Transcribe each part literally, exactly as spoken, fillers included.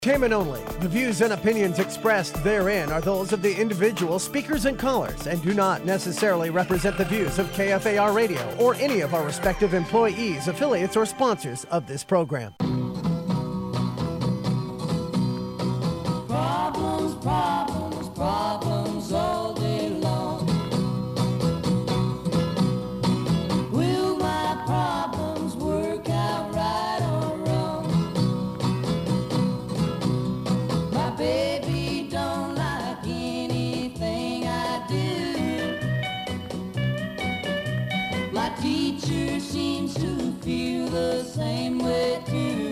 Entertainment only. The views and opinions expressed therein are those of the individual speakers and callers and do not necessarily represent the views of K F A R Radio or any of our respective employees, affiliates, or sponsors of this program. Problems, problems, problems all day long. Will my problems work out right or wrong? My baby don't like anything I do. My teacher seems to feel the same way too.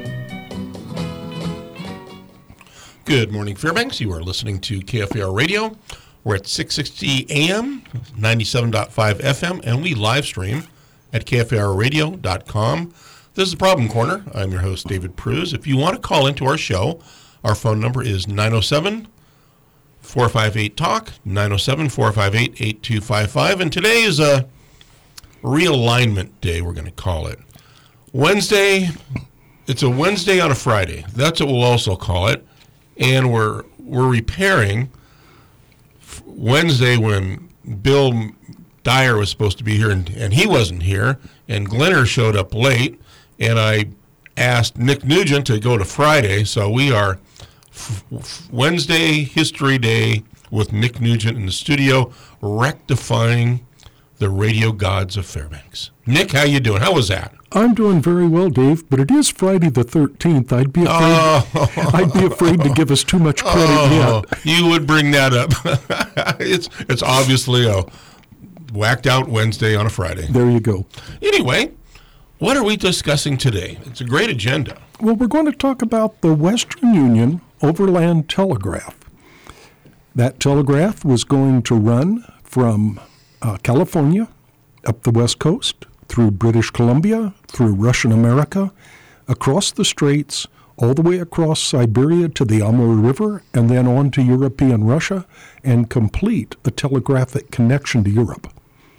Good morning, Fairbanks. You are listening to K F A R Radio. We're at six sixty A M, ninety-seven point five F M, and we live stream at K F A R radio dot com. This is the Problem Corner. I'm your host, David Pruz. If you want to call into our show, our phone number is nine oh seven, four five eight, talk, nine oh seven, four five eight, eight two five five. And today is a realignment day, we're going to call it. Wednesday, it's a Wednesday on a Friday. That's what we'll also call it. And we're we're repairing Wednesday when Bill Dyer was supposed to be here, and, and he wasn't here, and Glenner showed up late, and I asked Nick Nugent to go to Friday, so we are f- f- Wednesday History Day with Nick Nugent in the studio, rectifying the radio gods of Fairbanks. Nick, how you doing? How was that? I'm doing very well, Dave, but it is Friday the thirteenth. I'd be afraid Oh. I'd be afraid to give us too much credit Oh, yet. you would bring that up. it's it's obviously a whacked out Wednesday on a Friday. There you go. Anyway, what are we discussing today? It's a great agenda. Well, we're going to talk about the Western Union Overland Telegraph. That telegraph was going to run from uh, California up the West Coast, through British Columbia, through Russian America, across the Straits, all the way across Siberia to the Amur River, and then on to European Russia, and complete a telegraphic connection to Europe.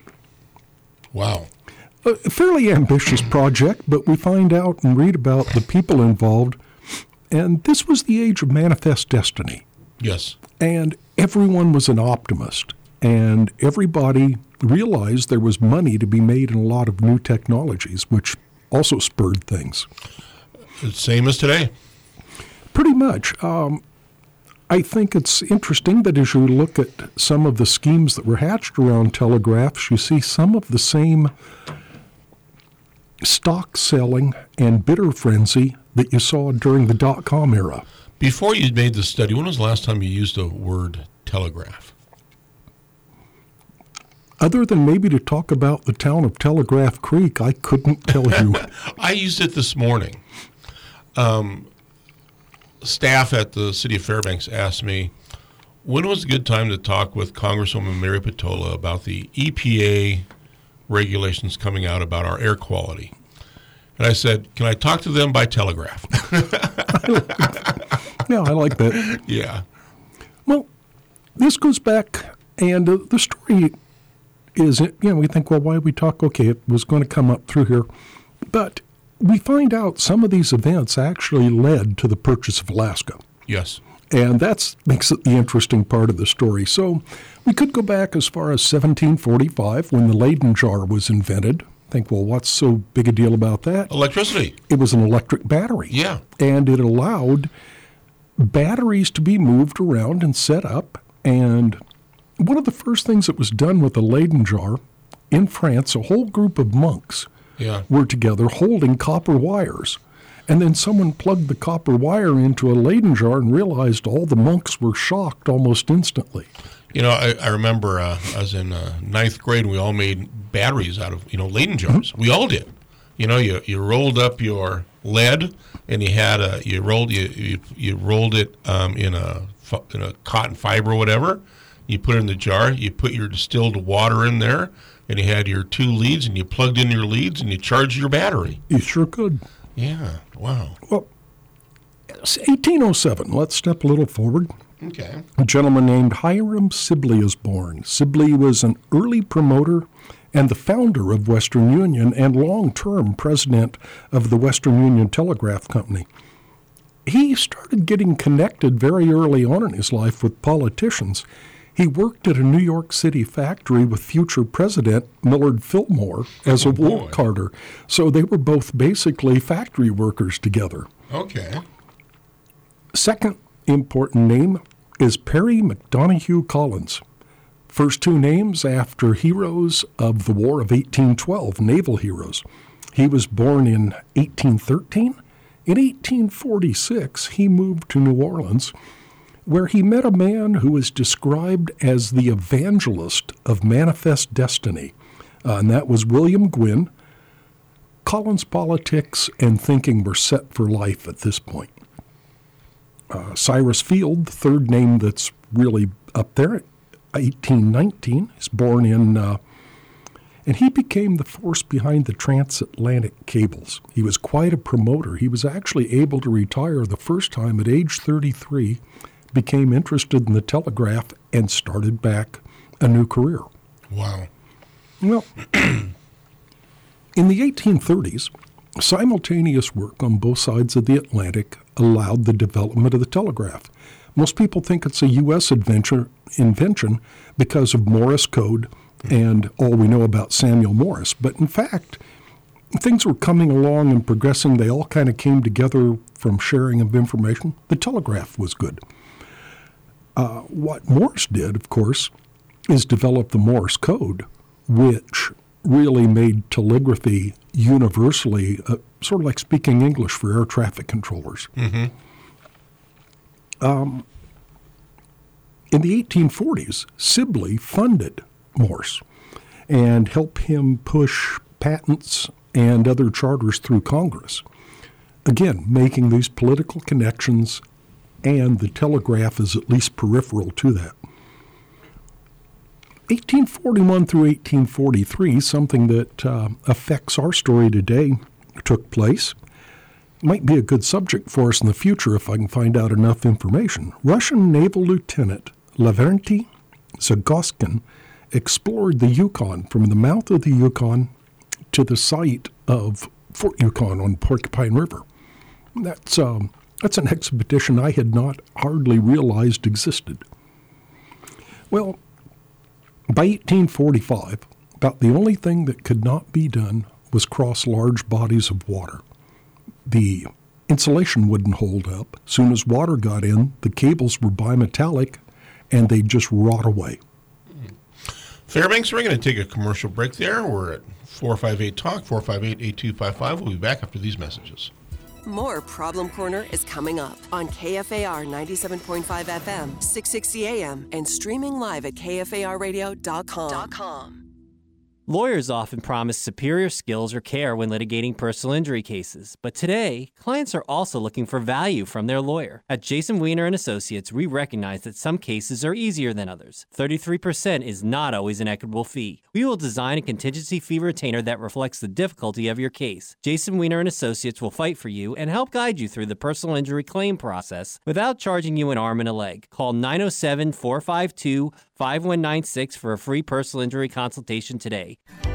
Wow. A fairly ambitious project, but we find out and read about the people involved, and this was the age of manifest destiny. Yes. And everyone was an optimist, and everybody realized there was money to be made in a lot of new technologies, which also spurred things. It's same as today. Pretty much. Um, I think it's interesting that as you look at some of the schemes that were hatched around telegraphs, you see some of the same stock selling and bidder frenzy that you saw during the dot-com era. Before you made the study, when was the last time you used the word telegraph? Other than maybe to talk about the town of Telegraph Creek, I couldn't tell you. I used it this morning. Um, staff at the city of Fairbanks asked me, when was a good time to talk with Congresswoman Mary Patola about the E P A regulations coming out about our air quality? And I said, can I talk to them by telegraph? Yeah, I like that. Yeah. Well, this goes back, and uh, the story is, you know, we think, well, why we talk? Okay, it was going to come up through here. But we find out some of these events actually led to the purchase of Alaska. Yes. And that makes it the interesting part of the story. So we could go back as far as seventeen forty-five when the Leyden jar was invented. Think, well, what's so big a deal about that? Electricity. It was an electric battery. Yeah. And it allowed batteries to be moved around and set up. And one of the first things that was done with the Leyden jar in France, a whole group of monks Yeah. were together holding copper wires. And then someone plugged the copper wire into a Leyden jar and realized all the monks were shocked almost instantly. You know, I, I remember uh, I was in uh, ninth grade and we all made batteries out of, you know, Leyden jars. We all did. You know, you, you rolled up your lead and you had a, you rolled, you, you, you rolled it um, in a, in a cotton fiber or whatever. You put it in the jar, you put your distilled water in there, and you had your two leads, and you plugged in your leads, and you charged your battery. You sure could. Yeah, wow. Well, it's eighteen oh seven. Let's step a little forward. Okay. A gentleman named Hiram Sibley is born. Sibley was an early promoter and the founder of Western Union and long-term president of the Western Union Telegraph Company. he started getting connected very early on in his life with politicians. He worked at a New York City factory with future President Millard Fillmore as a Oh, wool boy. carter. So they were both basically factory workers together. Okay. Second important name is Perry McDonough Collins. First two names after heroes of the War of eighteen twelve, naval heroes. He was born in eighteen thirteen. In eighteen forty-six, he moved to New Orleans, where he met a man who is described as the evangelist of manifest destiny, uh, and that was William Gwynn. Collins' politics and thinking were set for life at this point. Uh, Cyrus Field, the third name that's really up there, eighteen nineteen, is born in, uh, and he became the force behind the transatlantic cables. He was quite a promoter. He was actually able to retire the first time at age thirty-three, became interested in the telegraph, and started back a new career. Wow. Well, in the eighteen thirties, simultaneous work on both sides of the Atlantic allowed the development of the telegraph. Most people think it's a U S invention, invention because of Morse code and all we know about Samuel Morse. But in fact, things were coming along and progressing. They all kind of came together from sharing of information. The telegraph was good. Uh, what Morse did, of course, is develop the Morse code, which really made telegraphy universally, uh, sort of like speaking English for air traffic controllers. Mm-hmm. Um, in the eighteen forties, Sibley funded Morse and helped him push patents and other charters through Congress. Again, making these political connections, and the telegraph is at least peripheral to that. eighteen forty-one through eighteen forty-three, something that uh, affects our story today, took place. Might be a good subject for us in the future if I can find out enough information. Russian Naval Lieutenant Lavrenti Zagoskin explored the Yukon from the mouth of the Yukon to the site of Fort Yukon on Porcupine River. That's, um, that's an expedition I had not hardly realized existed. Well, by eighteen forty-five, about the only thing that could not be done was cross large bodies of water. The insulation wouldn't hold up. Soon as water got in, the cables were bimetallic, and they'd just rot away. Fairbanks, we're going to take a commercial break there. We're at four five eight talk, four five eight, eight two five five. We'll be back after these messages. More Problem Corner is coming up on K F A R ninety-seven point five F M, six sixty A M, and streaming live at K F A R radio dot com. Lawyers often promise superior skills or care when litigating personal injury cases, but today, clients are also looking for value from their lawyer. At Jason Wiener and Associates, we recognize that some cases are easier than others. thirty-three percent is not always an equitable fee. We will design a contingency fee retainer that reflects the difficulty of your case. Jason Wiener and Associates will fight for you and help guide you through the personal injury claim process without charging you an arm and a leg. Call nine oh seven, four five two, five one nine six for a free personal injury consultation today.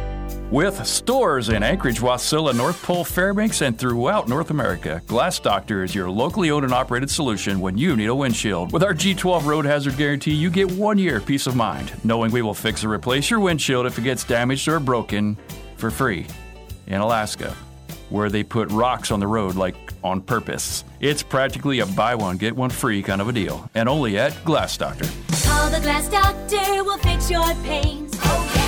With stores in Anchorage, Wasilla, North Pole, Fairbanks, and throughout North America, Glass Doctor is your locally owned and operated solution when you need a windshield. With our G twelve Road Hazard Guarantee, you get one year peace of mind, knowing we will fix or replace your windshield if it gets damaged or broken for free. In Alaska, where they put rocks on the road like on purpose. It's practically a buy one, get one free kind of a deal, and only at Glass Doctor. Call the Glass Doctor, we'll fix your pains. Oh, yeah.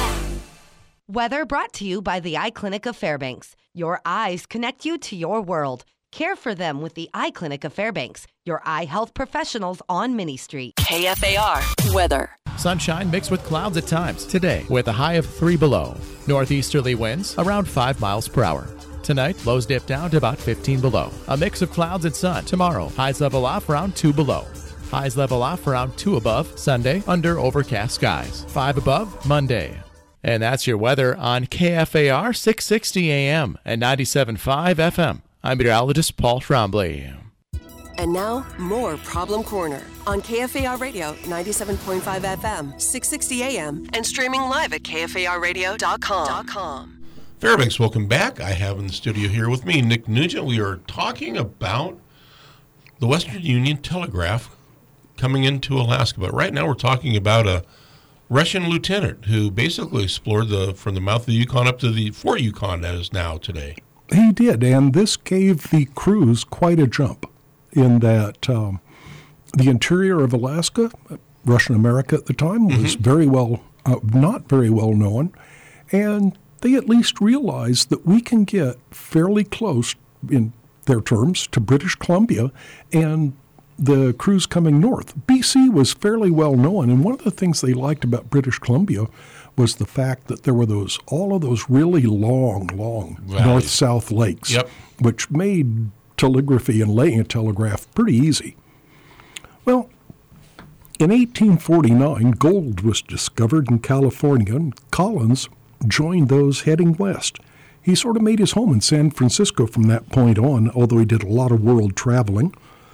Weather brought to you by the Eye Clinic of Fairbanks. Your eyes connect you to your world. Care for them with the Eye Clinic of Fairbanks, your eye health professionals on Minnie Street. K F A R weather. Sunshine mixed with clouds at times today with a high of three below. Northeasterly winds around five miles per hour. Tonight, lows dip down to about fifteen below. A mix of clouds and sun. Tomorrow, highs level off around two below. Highs level off around two above. Sunday, under overcast skies. five above Monday. And that's your weather on K F A R six sixty A M and ninety-seven point five F M. I'm meteorologist Paul Trombley. And now, more Problem Corner on K F A R Radio ninety-seven point five F M, six sixty A M, and streaming live at K F A R radio dot com. Fairbanks, welcome back. I have in the studio here with me Nick Nugent. We are talking about the Western Union Telegraph coming into Alaska. But right now we're talking about a Russian lieutenant who basically explored the from the mouth of the Yukon up to the Fort Yukon that is now today. He did, and this gave the crews quite a jump in that um, the interior of Alaska, Russian America at the time, was mm-hmm. very well, uh, not very well known, and they at least realized that we can get fairly close, in their terms, to British Columbia and the crews coming north. B C was fairly well known, and one of the things they liked about British Columbia was the fact that there were those all of those really long, long north-south lakes, yep. which made telegraphy and laying a telegraph pretty easy. Well, in eighteen forty-nine, gold was discovered in California, and Collins joined those heading west. He sort of made his home in San Francisco from that point on, although he did a lot of world traveling.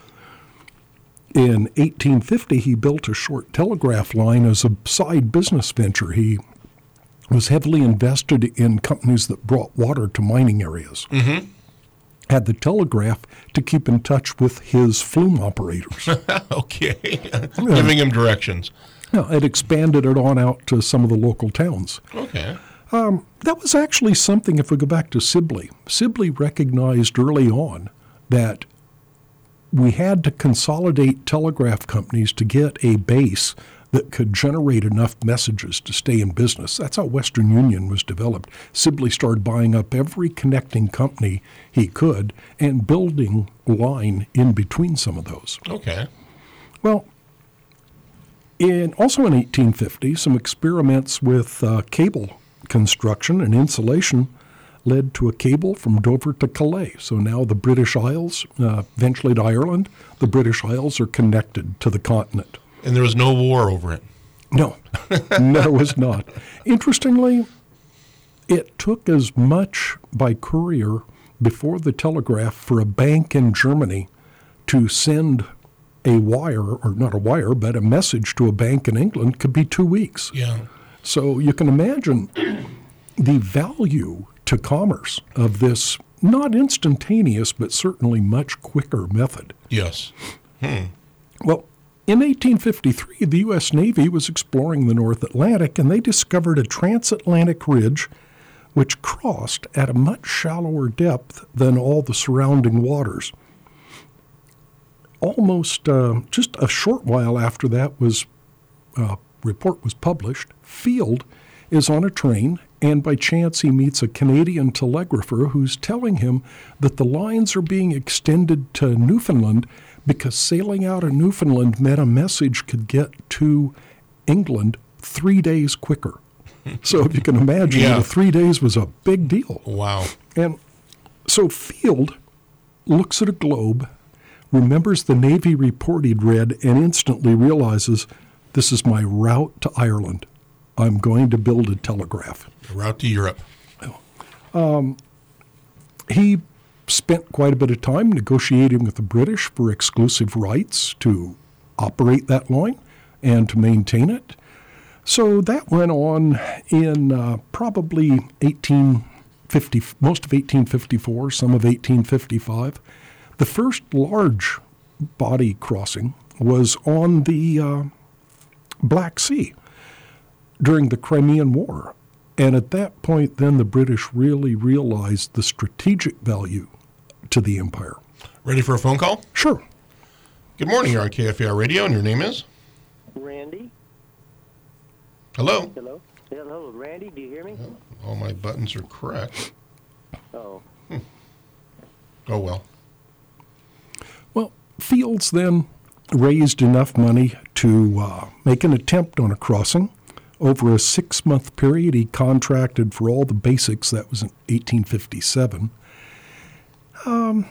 In eighteen fifty, he built a short telegraph line as a side business venture. He was heavily invested in companies that brought water to mining areas. Mm-hmm. Had the telegraph to keep in touch with his flume operators. Okay. Giving him directions. No, it expanded it on out to some of the local towns. Okay. Um, that was actually something, if we go back to Sibley, Sibley recognized early on that we had to consolidate telegraph companies to get a base that could generate enough messages to stay in business. That's how Western Union was developed. Sibley started buying up every connecting company he could and building line in between some of those. Okay. Well, in also in eighteen fifty, some experiments with uh, cable construction and insulation led to a cable from Dover to Calais. So now the British Isles, uh, eventually to Ireland, the British Isles are connected to the continent. And there was no war over it? No, there was not. Interestingly, it took as much by courier before the telegraph for a bank in Germany to send a wire, or not a wire, but a message to a bank in England could be two weeks. Yeah. So you can imagine the value to commerce of this not instantaneous, but certainly much quicker method. Yes. Hmm. Well, in eighteen fifty-three, the U S Navy was exploring the North Atlantic, and they discovered a transatlantic ridge which crossed at a much shallower depth than all the surrounding waters. Almost uh, just a short while after that was uh, report was published, Field is on a train, and by chance he meets a Canadian telegrapher who's telling him that the lines are being extended to Newfoundland because sailing out of Newfoundland meant a message could get to England three days quicker. So if you can imagine, yeah. the three days was a big deal. Wow. And so Field looks at a globe, remembers the Navy report he'd read, and instantly realizes, this is my route to Ireland. I'm going to build a telegraph. A route to Europe. Um, he spent quite a bit of time negotiating with the British for exclusive rights to operate that line and to maintain it. So that went on in uh, probably eighteen fifty, most of eighteen fifty-four, some of eighteen fifty-five. The first large body crossing was on the uh, Black Sea during the Crimean War. And at that point, then the British really realized the strategic value to the empire. Ready for a phone call? Sure. Good morning. You're on K F A R Radio, and your name is? Randy. Hello. Hello. Hello, Randy. Do you hear me? Oh, all my buttons are correct. Oh. Hmm. Oh, well. Well, Fields then raised enough money to uh, make an attempt on a crossing. Over a six-month period, he contracted for all the basics. That was in eighteen fifty-seven. Um,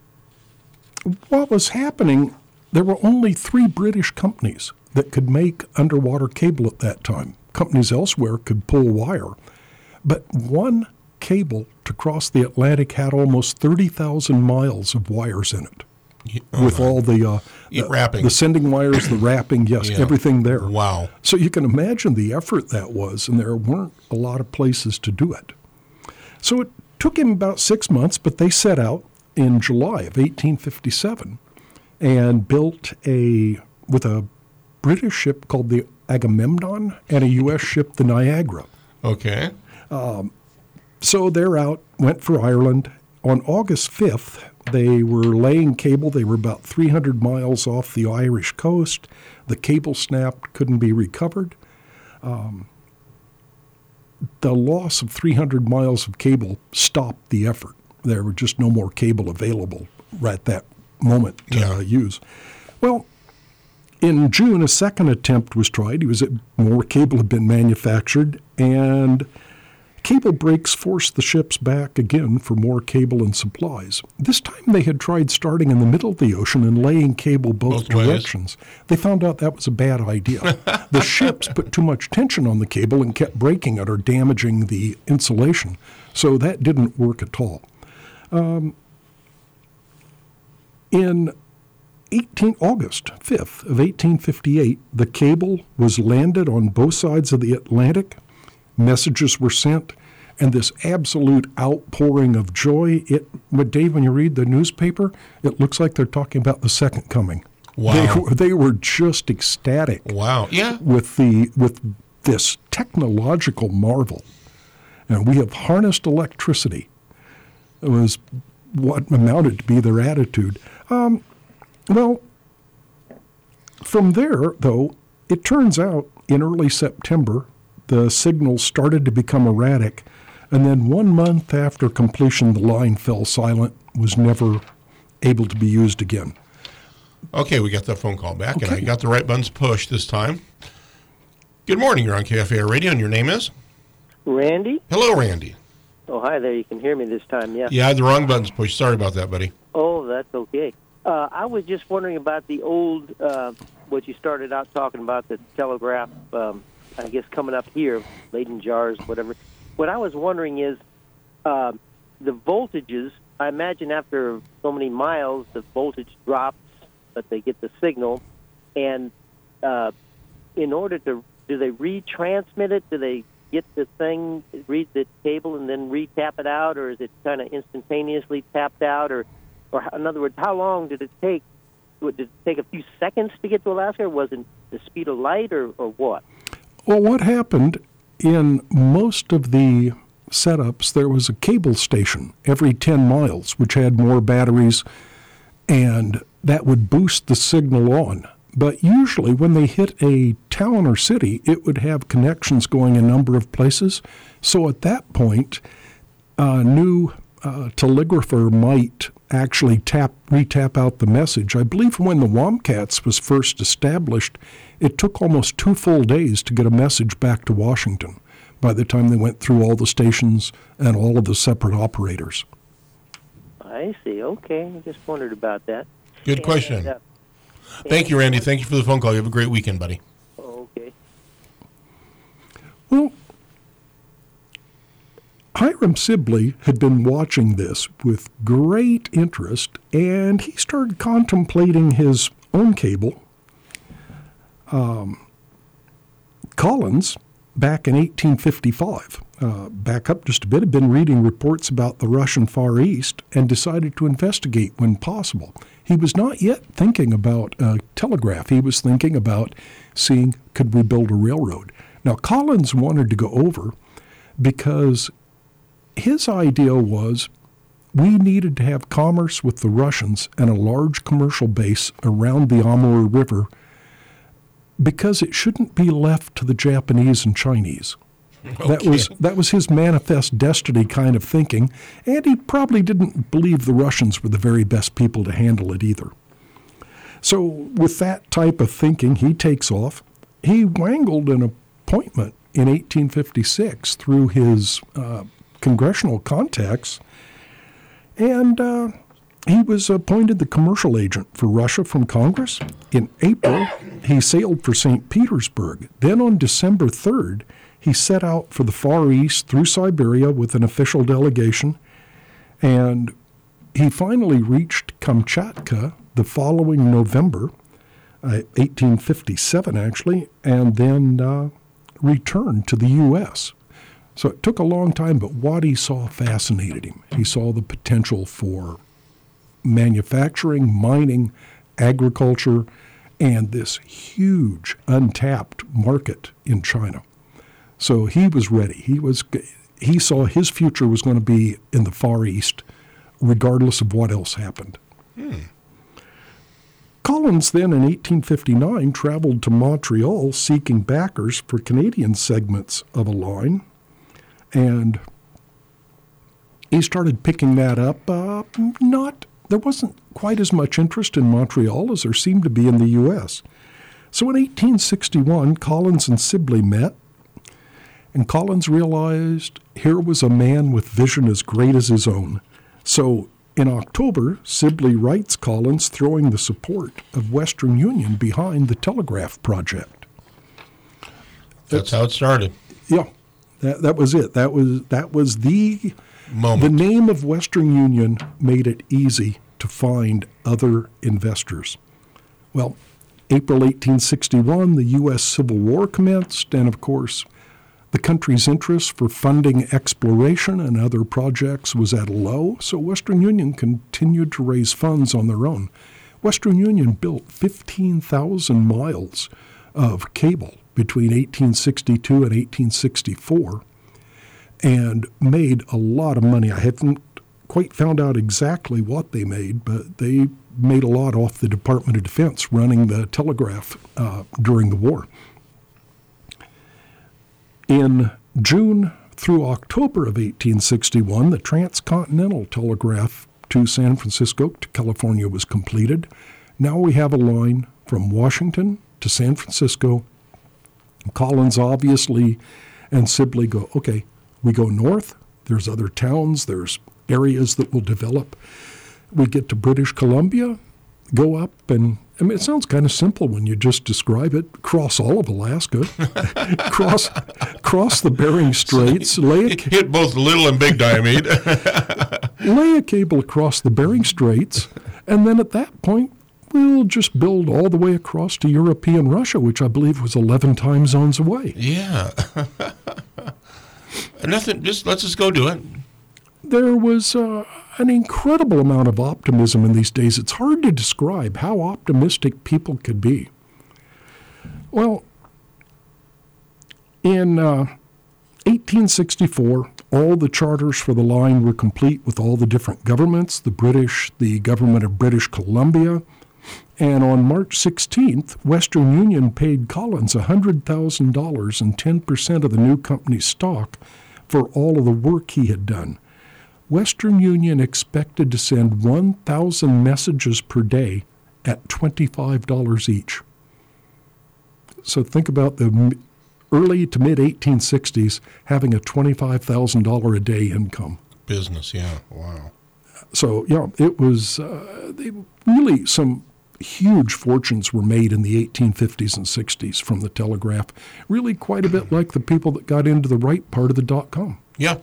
what was happening, there were only three British companies that could make underwater cable at that time. Companies elsewhere could pull wire. But one cable to cross the Atlantic had almost thirty thousand miles of wires in it. Oh, with all the, uh, the, the, the sending wires, the wrapping, yes, yeah. everything there. Wow. So you can imagine the effort that was, and there weren't a lot of places to do it. So it took him about six months, but they set out in July of eighteen fifty-seven. and built a, with a British ship called the Agamemnon and a U S ship, the Niagara. Okay. Um, so they're out, went for Ireland. On August fifth, they were laying cable. They were about three hundred miles off the Irish coast. The cable snapped, couldn't be recovered. Um, the loss of three hundred miles of cable stopped the effort. There were just no more cable available right at that moment to Yeah. uh, use. Well, in June, a second attempt was tried. It was more cable had been manufactured, and cable breaks forced the ships back again for more cable and supplies. This time they had tried starting in the middle of the ocean and laying cable both, Both ways. directions. They found out that was a bad idea. The ships put too much tension on the cable and kept breaking it or damaging the insulation. So that didn't work at all. Um, in eighteen, August fifth of eighteen fifty-eight, the cable was landed on both sides of the Atlantic. Messages were sent, and this absolute outpouring of joy. It, but Dave, when you read the newspaper, it looks like they're talking about the second coming. Wow. They were, they were just ecstatic. Wow. Yeah. With the with this technological marvel. And we have harnessed electricity. It was what amounted to be their attitude. Um, well, from there, though, it turns out in early September, the signals started to become erratic, and then one month after completion, the line fell silent, was never able to be used again. Okay, we got that phone call back, and Okay. I got the right buttons pushed this time. Good morning. You're on K F A R Radio, and your name is? Randy? Hello, Randy. Oh, hi there. You can hear me this time, yeah? Yeah, I had the wrong buttons pushed. Sorry about that, buddy. Oh, that's okay. Uh, I was just wondering about the old, uh, what you started out talking about, the telegraph, um, I guess, coming up here, Leyden jars, whatever. What I was wondering is uh, the voltages, I imagine after so many miles, the voltage drops, but they get the signal. And uh, in order to, do they retransmit it? Do they get the thing, read the cable, and then re-tap it out? Or is it kind of instantaneously tapped out? Or, or in other words, how long did it take? Did it take a few seconds to get to Alaska? Or was it the speed of light, or, or what? Well, what happened in most of the setups, there was a cable station every ten miles, which had more batteries, and that would boost the signal on. But usually when they hit a town or city, it would have connections going a number of places. So at that point, a new uh, telegrapher might actually tap, re-tap out the message. I believe when the Womcats was first established, it took almost two full days to get a message back to Washington by the time they went through all the stations and all of the separate operators. I see. Okay. I just wondered about that. Good And, question. uh, Thank you, Randy. Thank you for the phone call. You have a great weekend, buddy. Oh, okay. Well, Hiram Sibley had been watching this with great interest, and he started contemplating his own cable. Um, Collins, back in eighteen fifty-five, uh, back up just a bit, had been reading reports about the Russian Far East and decided to investigate when possible. He was not yet thinking about a telegraph. He was thinking about seeing, could we build a railroad? Now, Collins wanted to go over because his idea was we needed to have commerce with the Russians and a large commercial base around the Amur River because it shouldn't be left to the Japanese and Chinese. Okay. That was that was his manifest destiny kind of thinking, and he probably didn't believe the Russians were the very best people to handle it either. So with that type of thinking, he takes off. He wangled an appointment in eighteen fifty-six through his uh, congressional contacts, and uh, he was appointed the commercial agent for Russia from Congress. In April, he sailed for Saint Petersburg. Then on December third, he set out for the Far East through Siberia with an official delegation, and he finally reached Kamchatka the following November, uh, eighteen fifty-seven actually, and then uh, returned to the U S So it took a long time, but what he saw fascinated him. He saw the potential for manufacturing, mining, agriculture, and this huge untapped market in China. So he was ready. He was he saw his future was going to be in the Far East, regardless of what else happened. Hmm. Collins then in eighteen fifty-nine traveled to Montreal seeking backers for Canadian segments of a line, and he started picking that up. Uh, not there wasn't quite as much interest in Montreal as there seemed to be in the U S. So in eighteen sixty-one, Collins and Sibley met, and Collins realized here was a man with vision as great as his own. So in October, Sibley writes Collins throwing the support of Western Union behind the telegraph project. That's, That's how it started. Yeah, that that was it. That was that was the moment. The name of Western Union made it easy to find other investors. Well, April eighteen sixty-one, the U S Civil War commenced, and of course, the country's interest for funding exploration and other projects was at a low, so Western Union continued to raise funds on their own. Western Union built fifteen thousand miles of cable between eighteen sixty-two and eighteen sixty-four and made a lot of money. I haven't quite found out exactly what they made, but they made a lot off the Department of Defense running the telegraph uh, during the war. In June through October of eighteen sixty-one, the transcontinental telegraph to San Francisco to California was completed. Now we have a line from Washington to San Francisco. Collins obviously and Sibley go, okay, we go north. There's other towns. There's areas that will develop. We get to British Columbia, go up, and I mean, it sounds kind of simple when you just describe it. Cross all of Alaska, cross cross the Bering Straits, lay a, hit both little and big diamede, lay a cable across the Bering Straits, and then at that point, we'll just build all the way across to European Russia, which I believe was eleven time zones away. Yeah. Nothing, just let's just go do it. There was uh, an incredible amount of optimism in these days. It's hard to describe how optimistic people could be. Well, in uh, eighteen sixty-four, all the charters for the line were complete with all the different governments, the British, the government of British Columbia, and on March sixteenth, Western Union paid Collins one hundred thousand dollars and ten percent of the new company's stock for all of the work he had done. Western Union expected to send one thousand messages per day at twenty-five dollars each. So think about the early to mid eighteen sixties having a twenty-five thousand dollars a day income. Business, yeah, wow. So, yeah, it was uh, they really some huge fortunes were made in the eighteen fifties and sixties from the telegraph. Really quite a bit like the people that got into the right part of the dot-com. Yeah.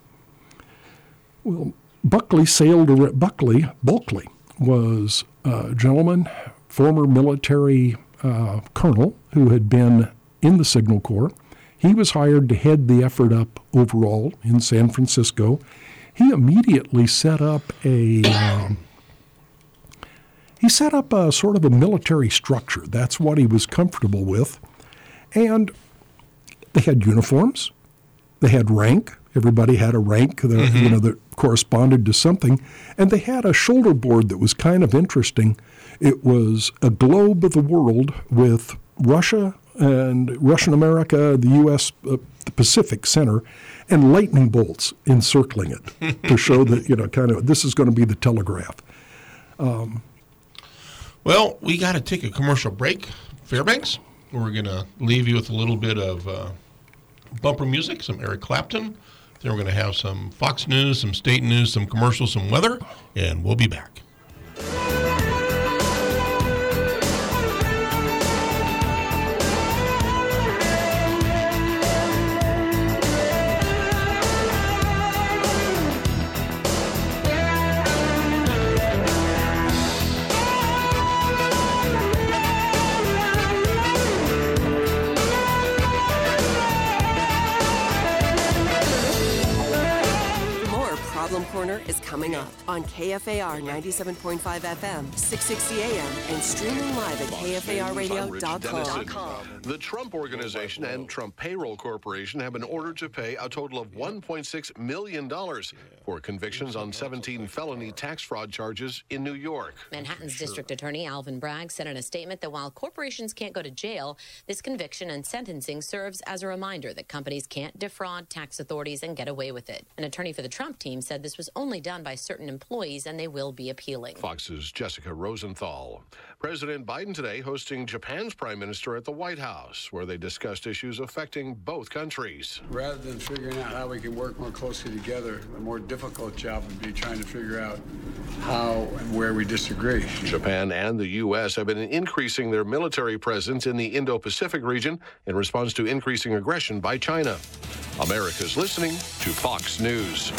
Well, Buckley sailed around. Buckley, Bulkley was a gentleman, former military uh, colonel who had been in the Signal Corps. He was hired to head the effort up overall in San Francisco. He immediately set up a um, he set up a sort of a military structure. That's what he was comfortable with, and they had uniforms. They had rank. Everybody had a rank that, mm-hmm. you know, that corresponded to something. And they had a shoulder board that was kind of interesting. It was a globe of the world with Russia and Russian America, the U S, uh, the Pacific Center, and lightning bolts encircling it to show that, you know, kind of this is going to be the telegraph. Um, well, we got to take a commercial break, Fairbanks. We're going to leave you with a little bit of uh, bumper music, some Eric Clapton. Then we're going to have some Fox News, some state news, some commercials, some weather, and we'll be back. Corner is coming up on K F A R ninety-seven point five F M, six sixty A M, and streaming live at K F A R radio dot com. The Trump Organization and Trump Payroll Corporation have been ordered to pay a total of one point six million dollars for convictions on seventeen felony tax fraud charges in New York. Manhattan's sure. District Attorney Alvin Bragg said in a statement that while corporations can't go to jail, this conviction and sentencing serves as a reminder that companies can't defraud tax authorities and get away with it. An attorney for the Trump team said this was only done by certain employees and they will be appealing. Fox's Jessica Rosenthal. President Biden today hosting Japan's prime minister at the White House, where they discussed issues affecting both countries. Rather than figuring out how we can work more closely together, the more difficult job would be trying to figure out how and where we disagree. Japan and the U S have been increasing their military presence in the Indo-Pacific region in response to increasing aggression by China. America's listening to Fox News.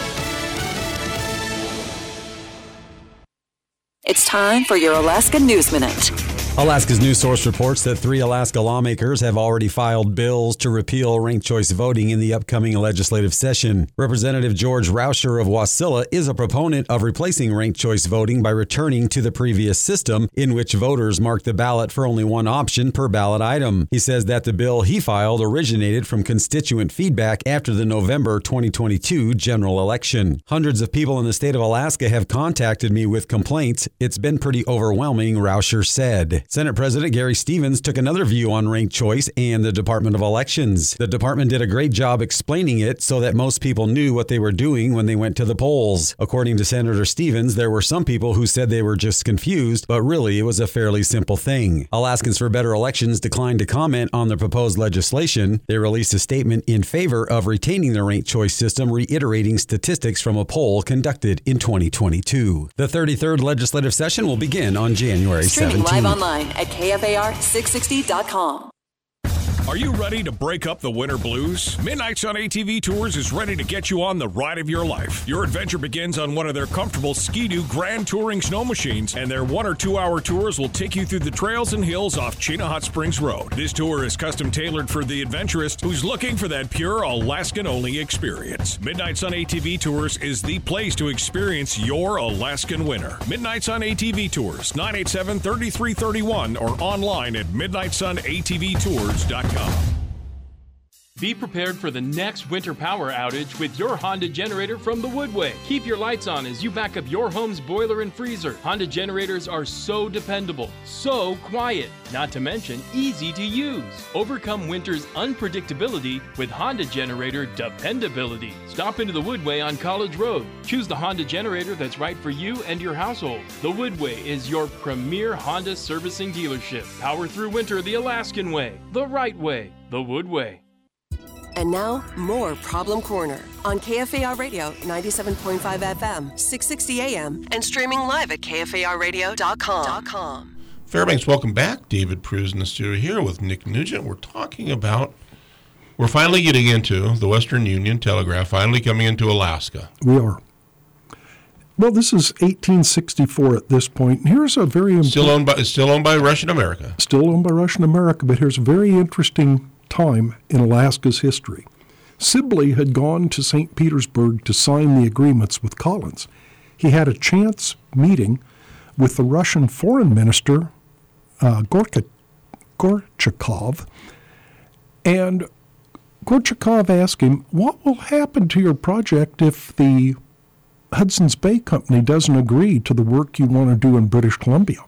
It's time for your Alaska News Minute. Alaska's News Source reports that three Alaska lawmakers have already filed bills to repeal ranked choice voting in the upcoming legislative session. Representative George Rauscher of Wasilla is a proponent of replacing ranked choice voting by returning to the previous system in which voters mark the ballot for only one option per ballot item. He says that the bill he filed originated from constituent feedback after the November twenty twenty-two general election. Hundreds of people in the state of Alaska have contacted me with complaints. It's been pretty overwhelming, Rauscher said. Senate President Gary Stevens took another view on ranked choice and the Department of Elections. The department did a great job explaining it so that most people knew what they were doing when they went to the polls. According to Senator Stevens, there were some people who said they were just confused, but really it was a fairly simple thing. Alaskans for Better Elections declined to comment on the proposed legislation. They released a statement in favor of retaining the ranked choice system, reiterating statistics from a poll conducted in twenty twenty-two. The thirty-third legislative session will begin on January seventeenth. Streaming live online at K F A R six sixty dot com. Are you ready to break up the winter blues? Midnight Sun A T V Tours is ready to get you on the ride of your life. Your adventure begins on one of their comfortable Ski-Doo Grand Touring snow machines, and their one or two hour tours will take you through the trails and hills off Chena Hot Springs Road. This tour is custom tailored for the adventurist who's looking for that pure Alaskan-only experience. Midnight Sun A T V Tours is the place to experience your Alaskan winter. Midnight Sun A T V Tours, nine eight seven, three three three one or online at midnight sun a t v tours dot com. Be prepared for the next winter power outage with your Honda generator from the Woodway. Keep your lights on as you back up your home's boiler and freezer. Honda generators are so dependable, so quiet, not to mention easy to use. Overcome winter's unpredictability with Honda generator dependability. Stop into the Woodway on College Road. Choose the Honda generator that's right for you and your household. The Woodway is your premier Honda servicing dealership. Power through winter the Alaskan way, the right way, the Woodway. And now, more Problem Corner on K F A R Radio ninety-seven point five F M, six sixty A M, and streaming live at K F A R radio dot com. Fairbanks, welcome back. David Pruse in the studio here with Nick Nugent. We're talking about, we're finally getting into the Western Union Telegraph, finally coming into Alaska. We are. Well, this is eighteen sixty-four at this point. And here's a very important... Still owned by, it's still owned by Russian America. Still owned by Russian America, but here's a very interesting time in Alaska's history. Sibley had gone to Saint Petersburg to sign the agreements with Collins. He had a chance meeting with the Russian foreign minister, uh, Gorka, Gorchakov, and Gorchakov asked him, what will happen to your project if the Hudson's Bay Company doesn't agree to the work you want to do in British Columbia?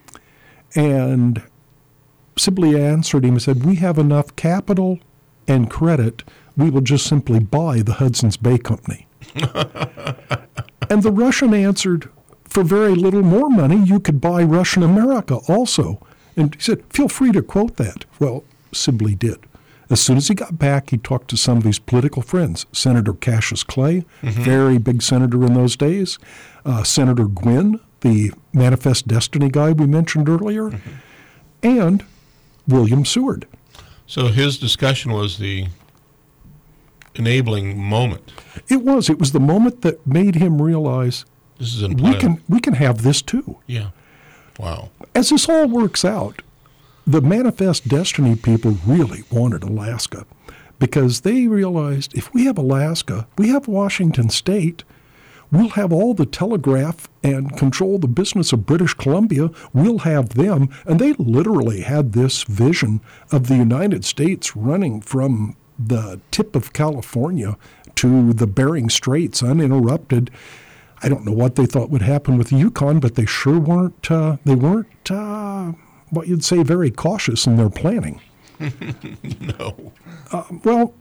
And Sibley answered him and said, we have enough capital and credit, we will just simply buy the Hudson's Bay Company. And the Russian answered, for very little more money, you could buy Russian America also. And he said, feel free to quote that. Well, Sibley did. As soon as he got back, he talked to some of his political friends. Senator Cassius Clay, mm-hmm. very big senator in those days. Uh, Senator Gwynn, the Manifest Destiny guy we mentioned earlier. Mm-hmm. And William Seward. So his discussion was the enabling moment. It was. It was the moment that made him realize this is in we can we can have this too. Yeah. Wow. As this all works out, the Manifest Destiny people really wanted Alaska because they realized if we have Alaska, we have Washington State, we'll have all the telegraph and control the business of British Columbia. We'll have them. And they literally had this vision of the United States running from the tip of California to the Bering Straits uninterrupted. I don't know what they thought would happen with the Yukon, but they sure weren't, uh, they weren't uh, what you'd say, very cautious in their planning. No. Uh, well,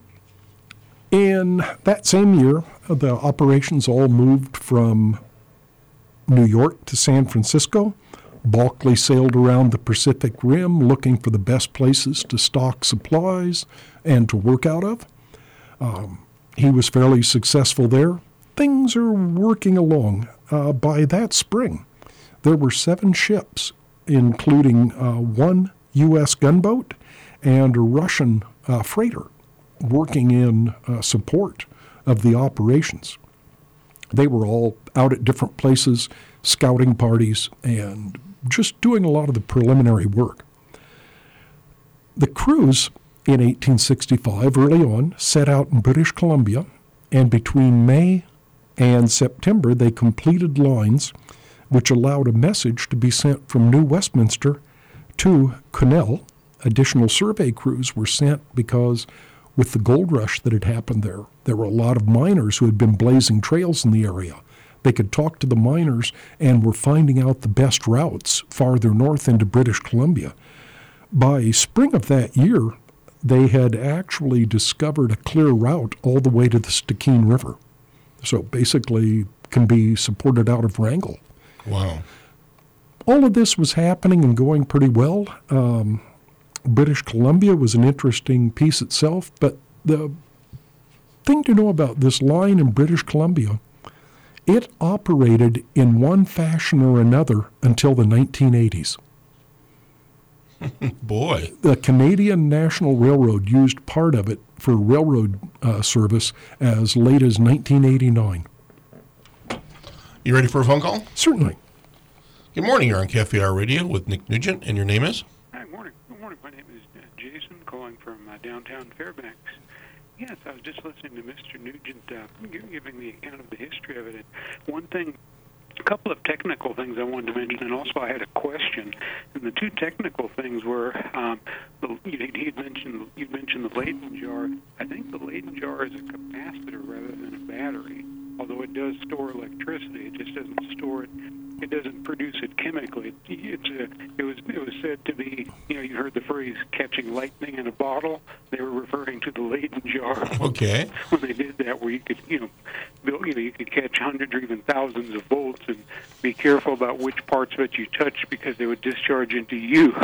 in that same year, the operations all moved from New York to San Francisco. Bulkley sailed around the Pacific Rim looking for the best places to stock supplies and to work out of. Um, he was fairly successful there. Things are working along. Uh, by that spring, there were seven ships, including uh, one U S gunboat and a Russian uh, freighter, working in uh, support of the operations. They were all out at different places, scouting parties, and just doing a lot of the preliminary work. The crews in eighteen sixty-five, early on, set out in British Columbia, and between May and September, they completed lines which allowed a message to be sent from New Westminster to Quesnel. Additional survey crews were sent because with the gold rush that had happened there, there were a lot of miners who had been blazing trails in the area. They could talk to the miners and were finding out the best routes farther north into British Columbia. By spring of that year, they had actually discovered a clear route all the way to the Stikine River. So basically can be supported out of Wrangell. Wow. All of this was happening and going pretty well. Um, British Columbia was an interesting piece itself, but the thing to know about this line in British Columbia, it operated in one fashion or another until the nineteen eighties. Boy. The Canadian National Railroad used part of it for railroad uh, service as late as nineteen eighty-nine. You ready for a phone call? Certainly. Good morning. You're on K F A R Radio with Nick Nugent, and your name is? Hi, morning. Good morning. My name is uh, Jason, calling from uh, downtown Fairbanks. Yes, I was just listening to Mister Nugent uh, giving the account of the history of it. And one thing, a couple of technical things I wanted to mention, and also I had a question. And the two technical things were, um, the, you had mentioned you mentioned the Leyden jar. I think the Leyden jar is a capacitor rather than a battery. Although it does store electricity, it just doesn't store it. It doesn't produce it chemically. It's a, it was it was said to be, you know, you heard the phrase "catching lightning in a bottle." They were referring to the Leyden jar. Okay. When they did that, where you could, you know, build, you know, you could catch hundreds or even thousands of volts, and be careful about which parts of it you touch because they would discharge into you.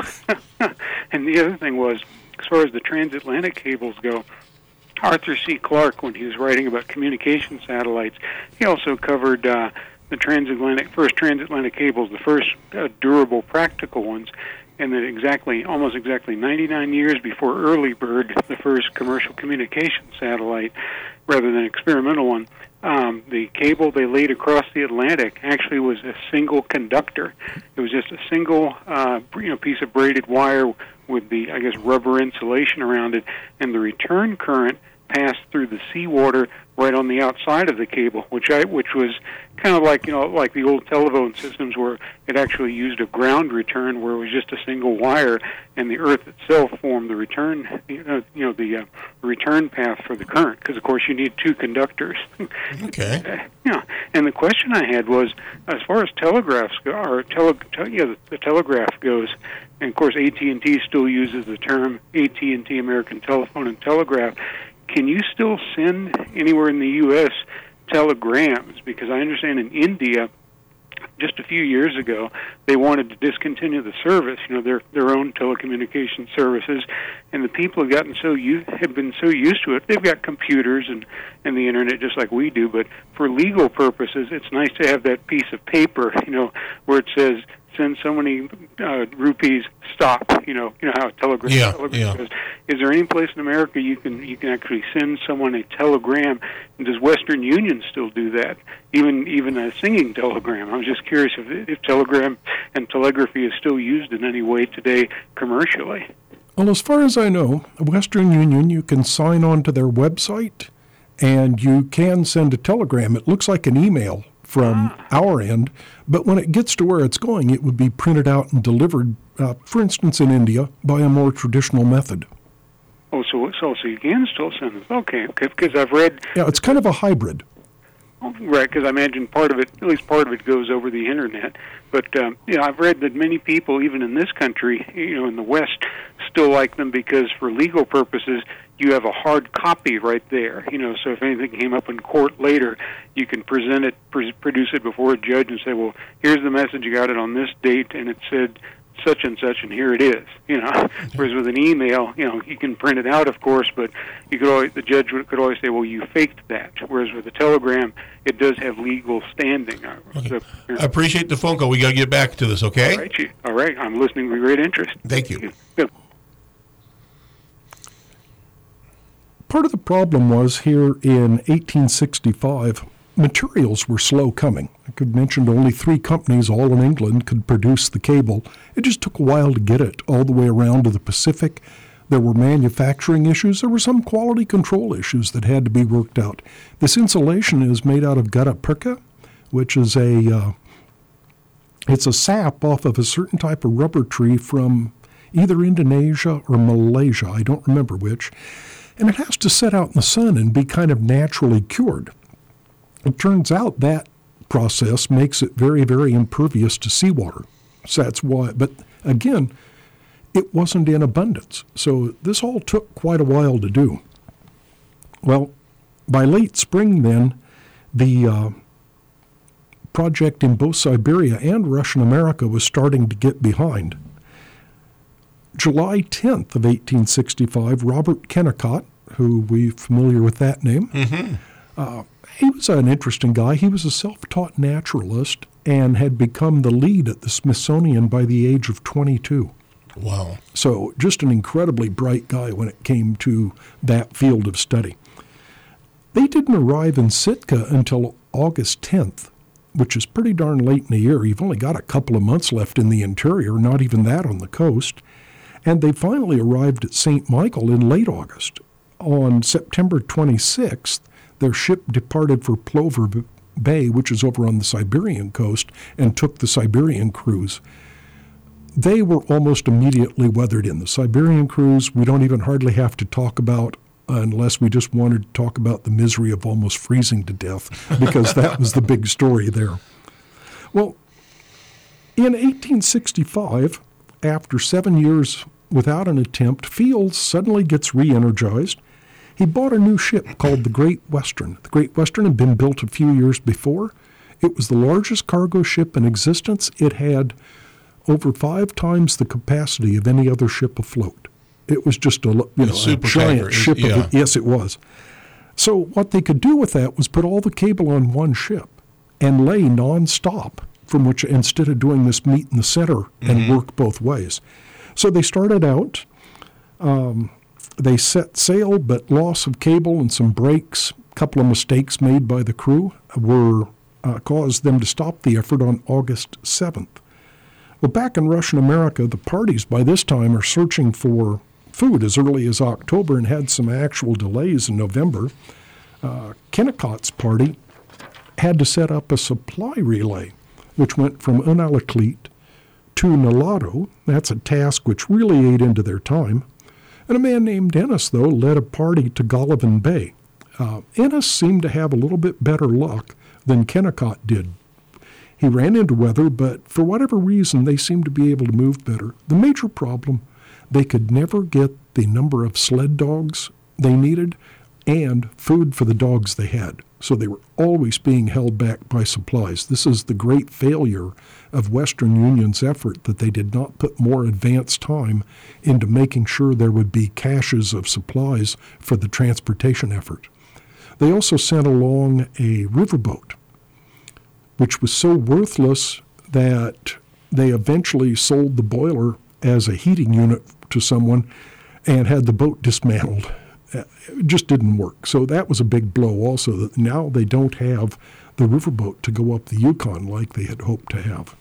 And the other thing was, as far as the transatlantic cables go, Arthur C. Clarke, when he was writing about communication satellites, he also covered uh, the transatlantic first transatlantic cables, the first uh, durable, practical ones, and then exactly, almost exactly ninety-nine years before Early Bird, the first commercial communication satellite, rather than experimental one, um, the cable they laid across the Atlantic actually was a single conductor. It was just a single, uh, you know, piece of braided wire with the, I guess, rubber insulation around it, and the return current passed through the seawater right on the outside of the cable, which I, which was kind of like, you know, like the old telephone systems where it actually used a ground return where it was just a single wire, and the Earth itself formed the return, you know, you know the uh, return path for the current, because of course you need two conductors. Okay. Yeah, and the question I had was, as far as telegraphs go, or tele, te- yeah, the, the telegraph goes, and of course A T and T still uses the term A T and T American Telephone and Telegraph. Can you still send anywhere in the U S telegrams? Because I understand in India, just a few years ago, they wanted to discontinue the service, you know, their their own telecommunication services, and the people have gotten so u- have been so used to it. They've got computers and, and the internet just like we do, but for legal purposes, it's nice to have that piece of paper, you know, where it says, send so many uh, rupees, stop. You know, you know how a telegram, yeah, telegram yeah. goes. Is there any place in America you can you can actually send someone a telegram? And does Western Union still do that? Even even a singing telegram. I was just curious if, if telegram and telegraphy is still used in any way today commercially. Well, as far as I know, Western Union, you can sign on to their website, and you can send a telegram. It looks like an email from our end. But when it gets to where it's going, it would be printed out and delivered, uh, for instance, in India, by a more traditional method. Oh, so so so you can still send this? Okay, because I've read. Yeah, it's kind of a hybrid. Right, because I imagine part of it, at least part of it, goes over the internet. But um, you know, I've read that many people, even in this country, you know, in the West, still like them because, for legal purposes, you have a hard copy right there. You know, so if anything came up in court later, you can present it, pr- produce it before a judge, and say, "Well, here's the message. You got it on this date, and it said such and such, and here it is." You know, whereas with an email, you know, you can print it out, of course, but you could always, the judge could always say, "Well, you faked that." Whereas with a telegram, it does have legal standing. Okay. So, I appreciate the phone call. We got to get back to this, okay? All right, you, all right. I'm listening with great interest. Thank you. Good. Part of the problem was here in eighteen sixty-five, materials were slow coming. I could mention only three companies, all in England, could produce the cable. It just took a while to get it all the way around to the Pacific. There were manufacturing issues. There were some quality control issues that had to be worked out. This insulation is made out of gutta perca, which is a uh, it's a sap off of a certain type of rubber tree from either Indonesia or Malaysia. I don't remember which. And it has to set out in the sun and be kind of naturally cured. It turns out that process makes it very, very impervious to seawater. So that's why, but again, it wasn't in abundance. So this all took quite a while to do. Well, by late spring then, the uh, project in both Siberia and Russian America was starting to get behind. July tenth of eighteen sixty-five, Robert Kennicott, who we're familiar with that name, mm-hmm. uh, he was an interesting guy. He was a self-taught naturalist and had become the lead at the Smithsonian by the age of twenty-two. Wow. So just an incredibly bright guy when it came to that field of study. They didn't arrive in Sitka until August tenth, which is pretty darn late in the year. You've only got a couple of months left in the interior, not even that on the coast. And they finally arrived at Saint Michael in late August. On September twenty-sixth, their ship departed for Plover Bay, which is over on the Siberian coast, and took the Siberian cruise. They were almost immediately weathered in. The Siberian cruise, we don't even hardly have to talk about unless we just wanted to talk about the misery of almost freezing to death, because that was the big story there. Well, in eighteen sixty-five, after seven years without an attempt, Fields suddenly gets re-energized. He bought a new ship called the Great Western. The Great Western had been built a few years before. It was the largest cargo ship in existence. It had over five times the capacity of any other ship afloat. It was just a, you know, a giant ship. Yeah. Of, yes, it was. So what they could do with that was put all the cable on one ship and lay nonstop, from which instead of doing this meet in the center and mm-hmm. work both ways. So they started out, um, they set sail, but loss of cable and some breaks, a couple of mistakes made by the crew were uh, caused them to stop the effort on August seventh. Well, back in Russian America, the parties by this time are searching for food as early as October and had some actual delays in November. Uh, Kennicott's party had to set up a supply relay, which went from Unalakleet to Nalado. That's a task which really ate into their time. And a man named Ennis, though, led a party to Golovin Bay. Uh, Ennis seemed to have a little bit better luck than Kennicott did. He ran into weather, but for whatever reason, they seemed to be able to move better. The major problem, they could never get the number of sled dogs they needed and food for the dogs they had. So they were always being held back by supplies. This is the great failure of Western Union's effort, that they did not put more advanced time into making sure there would be caches of supplies for the transportation effort. They also sent along a riverboat, which was so worthless that they eventually sold the boiler as a heating unit to someone and had the boat dismantled. It just didn't work. So that was a big blow also, that now they don't have the riverboat to go up the Yukon like they had hoped to have.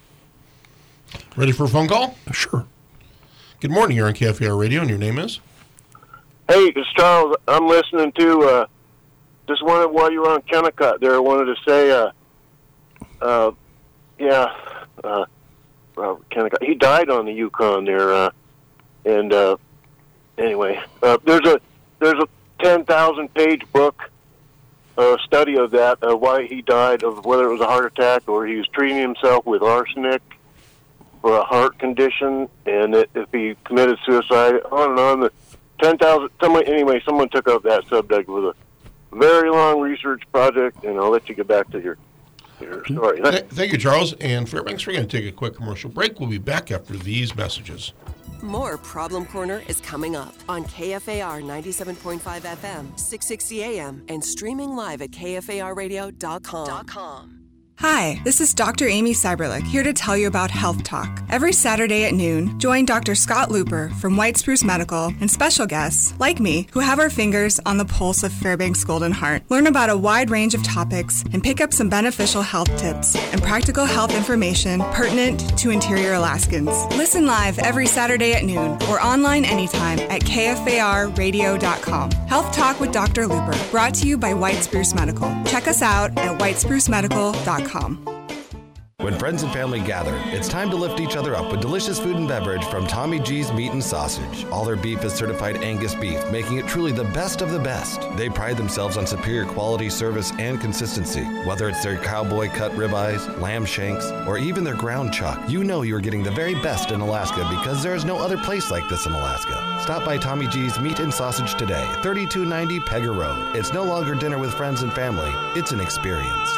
Ready for a phone call? Sure. Good morning. You're on K F A R Radio, and your name is? Hey, it's Charles. I'm listening to, uh, just wanted, while you were on Kennicott there, I wanted to say, uh, uh, yeah, uh, Robert Kennicott. He died on the Yukon there, uh, and uh, anyway, uh, there's a there's a ten thousand page book, uh, study of that, uh, why he died, of whether it was a heart attack or he was treating himself with arsenic for a heart condition, and it, if he committed suicide, on and on. The ten thousand. Someone anyway, someone took up that subject with a very long research project, and I'll let you get back to your your story. Th- thank you, Charles. And Fairbanks, we're going to take a quick commercial break. We'll be back after these messages. More Problem Corner is coming up on K F A R ninety-seven point five F M, six sixty A M, and streaming live at K F A R radio dot com. Hi, this is Doctor Amy Cyberlick here to tell you about Health Talk. Every Saturday at noon, join Doctor Scott Looper from White Spruce Medical and special guests, like me, who have our fingers on the pulse of Fairbanks Golden Heart. Learn about a wide range of topics and pick up some beneficial health tips and practical health information pertinent to interior Alaskans. Listen live every Saturday at noon or online anytime at K F A R radio dot com. Health Talk with Doctor Looper, brought to you by White Spruce Medical. Check us out at white spruce medical dot com. When friends and family gather, it's time to lift each other up with delicious food and beverage from Tommy G's Meat and Sausage. All their beef is certified Angus beef, making it truly the best of the best. They pride themselves on superior quality, service, and consistency. Whether it's their cowboy cut ribeyes, lamb shanks, or even their ground chuck, you know you're getting the very best in Alaska because there is no other place like this in Alaska. Stop by Tommy G's Meat and Sausage today, thirty-two ninety Pega Road. It's no longer dinner with friends and family, it's an experience.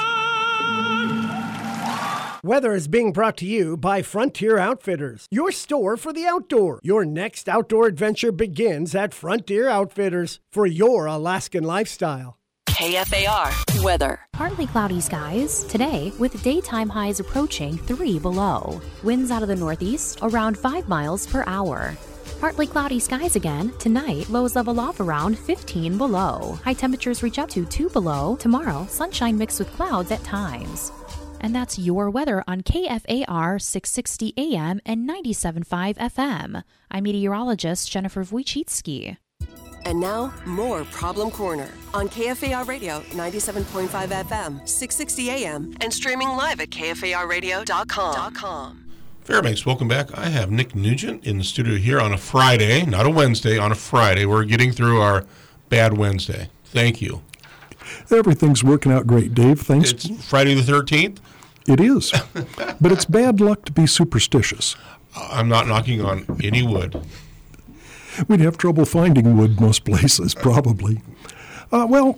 Weather is being brought to you by Frontier Outfitters, your store for the outdoor. Your next outdoor adventure begins at Frontier Outfitters for your Alaskan lifestyle. K F A R weather. Partly cloudy skies today with daytime highs approaching three below. Winds out of the northeast around five miles per hour. Partly cloudy skies again tonight. Lows level off around fifteen below. High temperatures reach up to two below. Tomorrow, sunshine mixed with clouds at times. And that's your weather on K F A R six sixty A M and ninety-seven point five F M. I'm meteorologist Jennifer Wojcicki. And now, more Problem Corner on K F A R Radio ninety-seven point five F M, six sixty A M, and streaming live at K F A R radio dot com. Fairbanks, welcome back. I have Nick Nugent in the studio here on a Friday, not a Wednesday, on a Friday. We're getting through our bad Wednesday. Thank you. Everything's working out great, Dave. Thanks. It's Friday the thirteenth? It is. But it's bad luck to be superstitious. I'm not knocking on any wood. We'd have trouble finding wood most places, probably. Uh, well,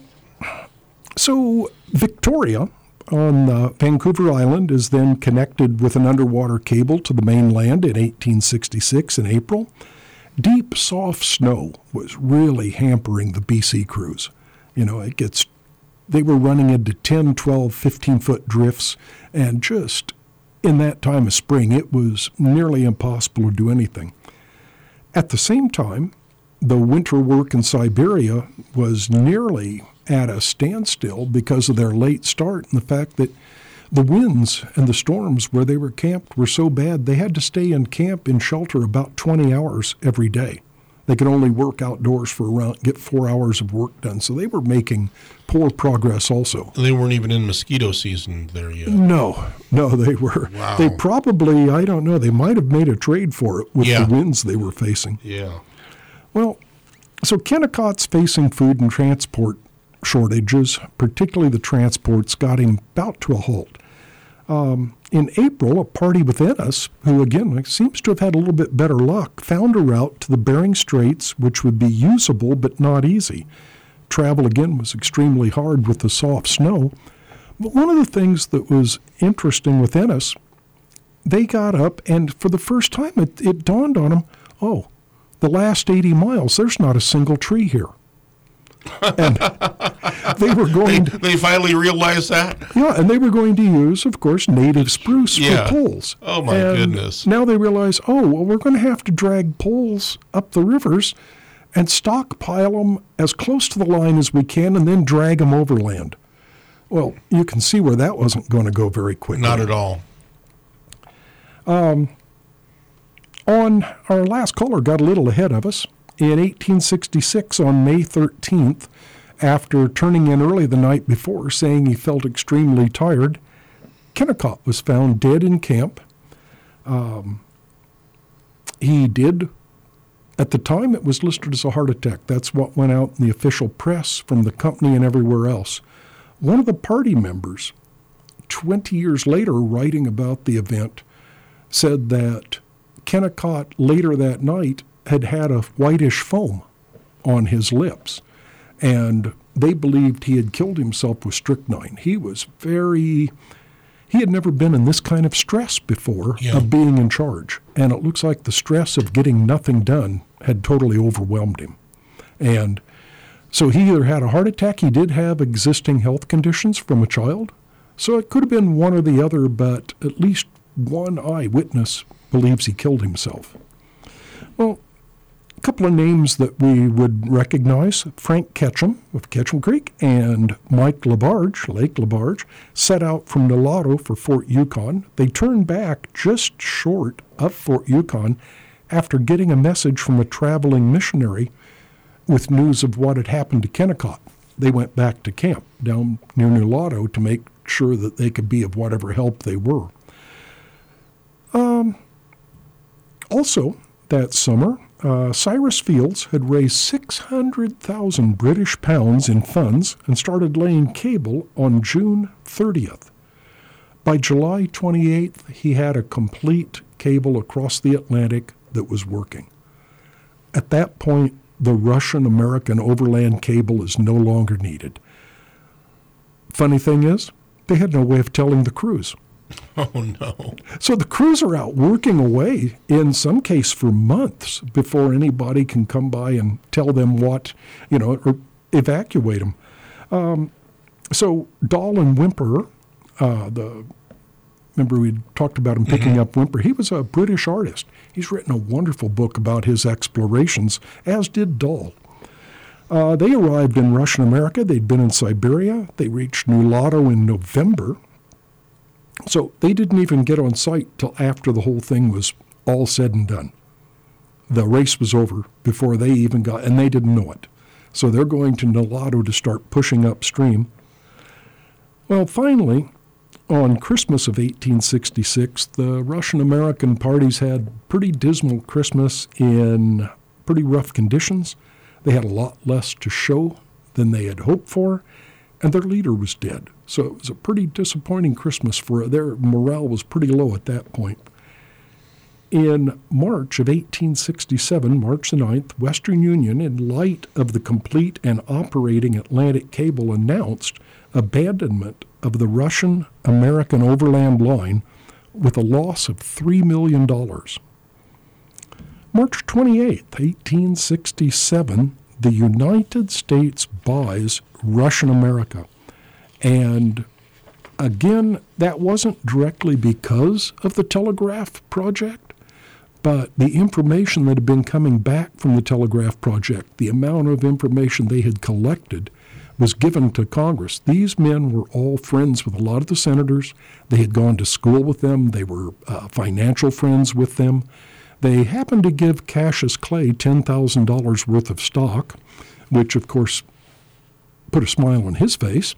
so Victoria on uh, Vancouver Island is then connected with an underwater cable to the mainland in eighteen sixty-six in April. Deep, soft snow was really hampering the B C cruise. You know, it gets, they were running into ten, twelve, fifteen-foot drifts, and just in that time of spring, it was nearly impossible to do anything. At the same time, the winter work in Siberia was nearly at a standstill because of their late start and the fact that the winds and the storms where they were camped were so bad they had to stay in camp in shelter about twenty hours every day. They could only work outdoors for around, get four hours of work done. So they were making poor progress also. They weren't even in mosquito season there yet. No, no, they were. Wow. They probably, I don't know, they might have made a trade for it with Yeah. the winds they were facing. Yeah. Well, so Kennicott's facing food and transport shortages, particularly the transports, got him about to a halt. Um, in April, a party with Ennis, who again seems to have had a little bit better luck, found a route to the Bering Straits, which would be usable but not easy. Travel again was extremely hard with the soft snow. But one of the things that was interesting with Ennis, they got up and for the first time it, it dawned on them, oh, the last eighty miles, there's not a single tree here. And they were going they, they finally realized that? Yeah, and they were going to use, of course, native spruce Yeah. for poles. Oh, my And goodness. Now they realize, oh, well, we're going to have to drag poles up the rivers and stockpile them as close to the line as we can and then drag them overland. Well, you can see where that wasn't going to go very quickly. Not at all. Um, on our last caller got a little ahead of us. In eighteen sixty-six, on May thirteenth, after turning in early the night before, saying he felt extremely tired, Kennicott was found dead in camp. Um, he did, at the time it was listed as a heart attack. That's what went out in the official press from the company and everywhere else. One of the party members, twenty years later, writing about the event, said that Kennicott later that night had had a whitish foam on his lips, and they believed he had killed himself with strychnine. He was very, he had never been in this kind of stress before Yeah. of being in charge, and it looks like the stress of getting nothing done had totally overwhelmed him. And so he either had a heart attack, he did have existing health conditions from a child, so it could have been one or the other, but at least one eyewitness believes he killed himself. Well, a couple of names that we would recognize, Frank Ketchum of Ketchum Creek and Mike LaBarge, Lake LaBarge, set out from Nulato for Fort Yukon. They turned back just short of Fort Yukon after getting a message from a traveling missionary with news of what had happened to Kennicott. They went back to camp down near Nulato to make sure that they could be of whatever help they were. Um, also, that summer, uh, Cyrus Fields had raised six hundred thousand British pounds in funds and started laying cable on June thirtieth. By July twenty-eighth, he had a complete cable across the Atlantic that was working. At that point, the Russian-American overland cable is no longer needed. Funny thing is, they had no way of telling the crews. Oh, no. So the crews are out working away, in some case for months, before anybody can come by and tell them what, you know, or evacuate them. Um, so Dahl and Whymper, uh, the remember we talked about him picking Mm-hmm. up Whymper. He was a British artist. He's written a wonderful book about his explorations, as did Dahl. Uh, they arrived in Russian America. They'd been in Siberia. They reached Nulato in November. So they didn't even get on site till after the whole thing was all said and done. The race was over before they even got, and they didn't know it. So they're going to Nulato to start pushing upstream. Well, finally, on Christmas of eighteen sixty-six, the Russian-American parties had pretty dismal Christmas in pretty rough conditions. They had a lot less to show than they had hoped for, and their leader was dead. So it was a pretty disappointing Christmas for their morale was pretty low at that point. In March of eighteen sixty-seven, March the ninth, Western Union, in light of the complete and operating Atlantic cable, announced abandonment of the Russian-American overland line with a loss of three million dollars. March twenty-eighth, eighteen sixty-seven, the United States buys Russian America. And again, that wasn't directly because of the telegraph project, but the information that had been coming back from the telegraph project, the amount of information they had collected, was given to Congress. These men were all friends with a lot of the senators. They had gone to school with them. They were uh, financial friends with them. They happened to give Cassius Clay ten thousand dollars worth of stock, which, of course, put a smile on his face.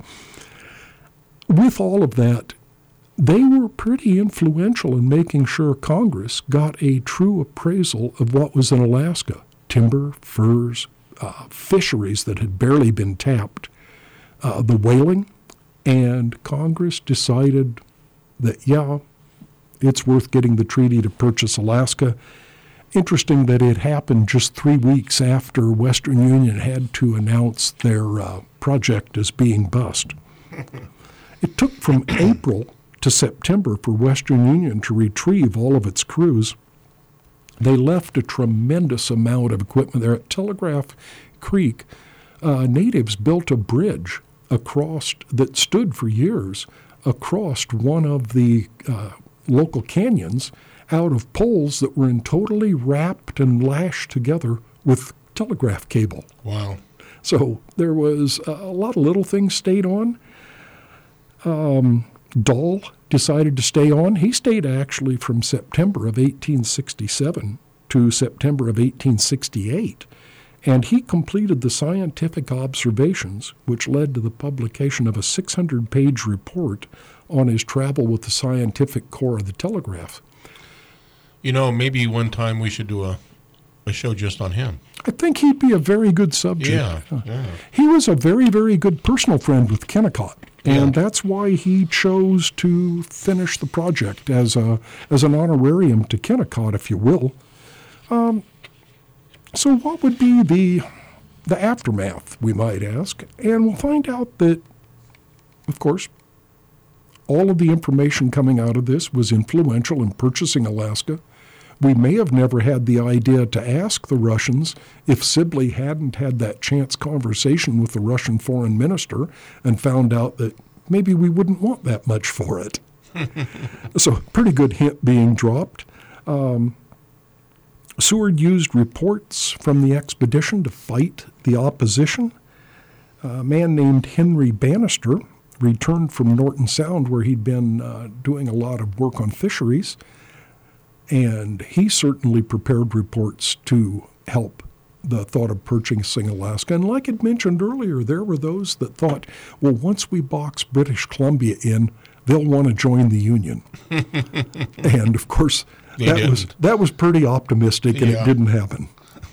With all of that, they were pretty influential in making sure Congress got a true appraisal of what was in Alaska. Timber, furs, uh, fisheries that had barely been tapped, uh, the whaling, and Congress decided that, yeah, it's worth getting the treaty to purchase Alaska. Interesting that it happened just three weeks after Western Union had to announce their uh, project as being bust. It took from April to September for Western Union to retrieve all of its crews. They left a tremendous amount of equipment there. At Telegraph Creek, uh, natives built a bridge across that stood for years across one of the uh, local canyons out of poles that were in totally wrapped and lashed together with telegraph cable. Wow. So there was a lot of little things stayed on. Um, Dahl decided to stay on. He stayed actually from September of eighteen sixty-seven to September of eighteen sixty-eight, and he completed the scientific observations which led to the publication of a six hundred page report on his travel with the scientific core of the telegraph. You know, maybe one time we should do a, a show just on him. I think he'd be a very good subject. Yeah, yeah. He was a very, very good personal friend with Kennecott, and Yeah. that's why he chose to finish the project as a as an honorarium to Kennecott, if you will. Um, so what would be the the aftermath, we might ask? And we'll find out that, of course, all of the information coming out of this was influential in purchasing Alaska. We may have never had the idea to ask the Russians if Sibley hadn't had that chance conversation with the Russian foreign minister and found out that maybe we wouldn't want that much for it. So, pretty good hint being dropped. Um, Seward used reports from the expedition to fight the opposition. A man named Henry Bannister returned from Norton Sound, where he'd been uh, doing a lot of work on fisheries, and he certainly prepared reports to help the thought of purchasing Alaska. And like I'd mentioned earlier, there were those that thought, well, once we box British Columbia in, they'll want to join the Union. And, of course, They that didn't. was that was pretty optimistic, and Yeah. it didn't happen.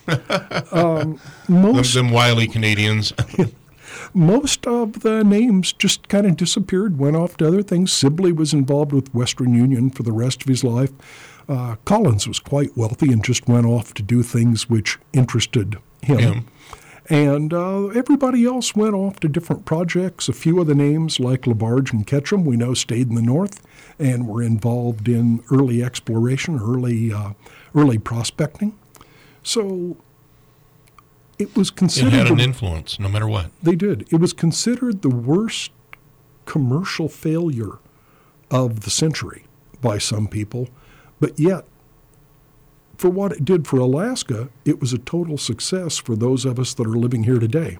um, most them, them wily Canadians. Most of the names just kind of disappeared, went off to other things. Sibley was involved with Western Union for the rest of his life. Uh, Collins was quite wealthy and just went off to do things which interested him. Him. And uh, everybody else went off to different projects. A few of the names, like LaBarge and Ketchum, we know stayed in the North and were involved in early exploration, early, uh, early prospecting. So it was It considered... had an the- influence, no matter what. They did. It was considered the worst commercial failure of the century by some people, but yet, for what it did for Alaska, it was a total success for those of us that are living here today.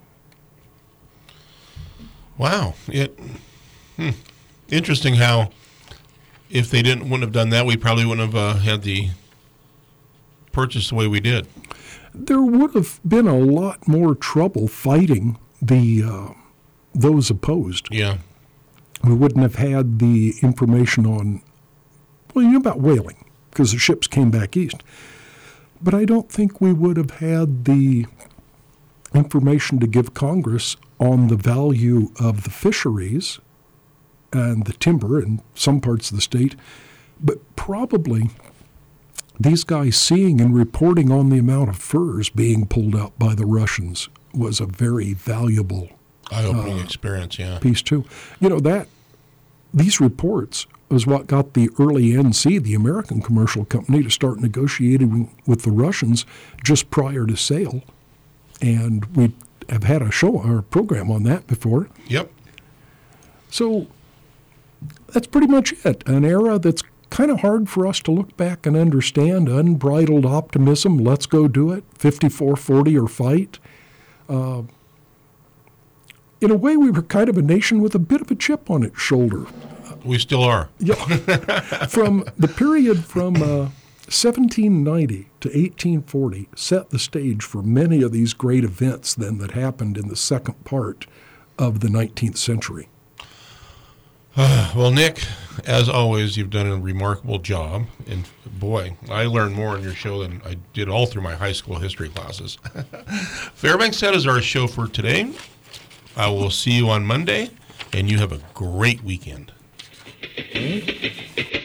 Wow. It hmm. Interesting how if they didn't wouldn't have done that, we probably wouldn't have uh, had the purchase the way we did. There would have been a lot more trouble fighting the uh, those opposed. Yeah. We wouldn't have had the information on, well, you know about whaling, because the ships came back east. But I don't think we would have had the information to give Congress on the value of the fisheries and the timber in some parts of the state. But probably these guys seeing and reporting on the amount of furs being pulled out by the Russians was a very valuable Eye-opening uh, experience, yeah. piece too. You know, that these reports was what got the early N C, the American Commercial Company, to start negotiating with the Russians just prior to sale. And we have had a show or a program on that before. Yep. So that's pretty much it. An era that's kind of hard for us to look back and understand. Unbridled optimism, let's go do it, fifty-four forty or fight. Uh, in a way, we were kind of a nation with a bit of a chip on its shoulder. We still are. Yeah. From the period from uh, seventeen ninety to eighteen forty set the stage for many of these great events then that happened in the second part of the nineteenth century. Well, Nick, as always, you've done a remarkable job. And boy, I learned more on your show than I did all through my high school history classes. Fairbanks, that is our show for today. I will see you on Monday, and you have a great weekend.